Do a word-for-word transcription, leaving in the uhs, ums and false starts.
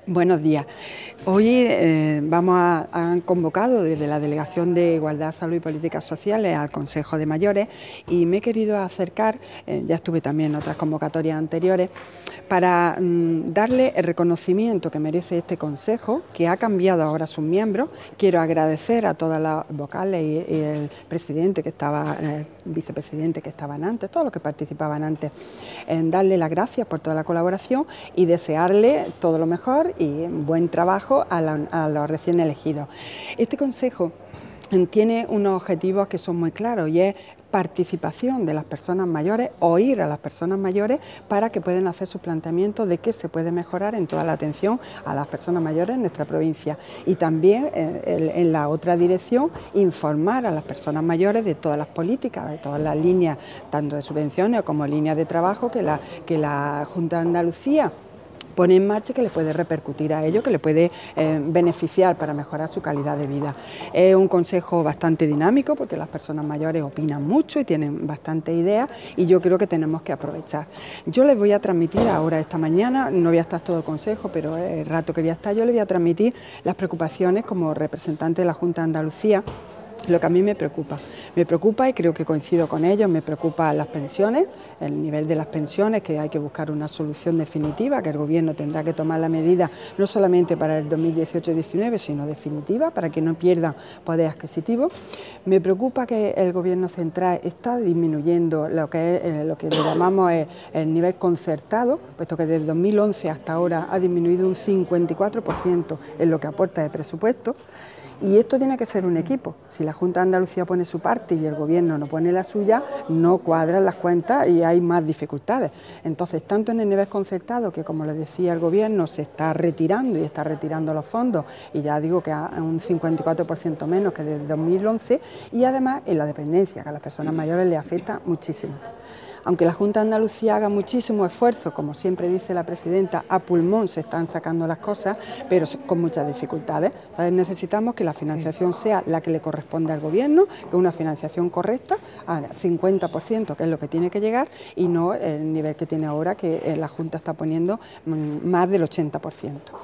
Buenos días. Hoy eh, vamos a, han convocado desde la Delegación de Igualdad, Salud y Políticas Sociales al Consejo de Mayores y me he querido acercar, eh, ya estuve también en otras convocatorias anteriores, para mm, darle el reconocimiento que merece este Consejo, que ha cambiado ahora sus miembros. Quiero agradecer a todas las vocales y, y el presidente que estaba, el vicepresidente que estaban antes, todos los que participaban antes, en darle las gracias por toda la colaboración y desearle todo lo mejor y buen trabajo a, la, a los recién elegidos. Este Consejo tiene unos objetivos que son muy claros y es participación de las personas mayores, oír a las personas mayores para que puedan hacer sus planteamientos de qué se puede mejorar en toda la atención a las personas mayores en nuestra provincia. Y también eh, en la otra dirección, informar a las personas mayores de todas las políticas, de todas las líneas, tanto de subvenciones como líneas de trabajo que la, que la Junta de Andalucía pone en marcha, que le puede repercutir a ello, que le puede eh, beneficiar para mejorar su calidad de vida. Es un consejo bastante dinámico porque las personas mayores opinan mucho y tienen bastantes ideas y yo creo que tenemos que aprovechar. Yo les voy a transmitir ahora esta mañana, no voy a estar todo el consejo, pero el rato que voy a estar yo les voy a transmitir las preocupaciones como representante de la Junta de Andalucía. Lo que a mí me preocupa, me preocupa y creo que coincido con ellos, me preocupan las pensiones, el nivel de las pensiones, que hay que buscar una solución definitiva, que el Gobierno tendrá que tomar la medida no solamente para el dos mil dieciocho diecinueve, sino definitiva, para que no pierdan poder adquisitivo. Me preocupa que el Gobierno central está disminuyendo lo que, es, eh, lo que le llamamos el, el nivel concertado, puesto que desde dos mil once hasta ahora ha disminuido un cincuenta y cuatro por ciento en lo que aporta de presupuesto. Y esto tiene que ser un equipo. Si la Junta de Andalucía pone su parte y el Gobierno no pone la suya, no cuadran las cuentas y hay más dificultades. Entonces, tanto en el nivel concertado, que como les decía el Gobierno, se está retirando y está retirando los fondos, y ya digo que a un cincuenta y cuatro por ciento menos que desde dos mil once, y además en la dependencia, que a las personas mayores les afecta muchísimo. Aunque la Junta de Andalucía haga muchísimo esfuerzo, como siempre dice la presidenta, a pulmón se están sacando las cosas, pero con muchas dificultades. Entonces necesitamos que la financiación sea la que le corresponde al Gobierno, que es una financiación correcta, al cincuenta por ciento, que es lo que tiene que llegar, y no el nivel que tiene ahora, que la Junta está poniendo más del ochenta por ciento.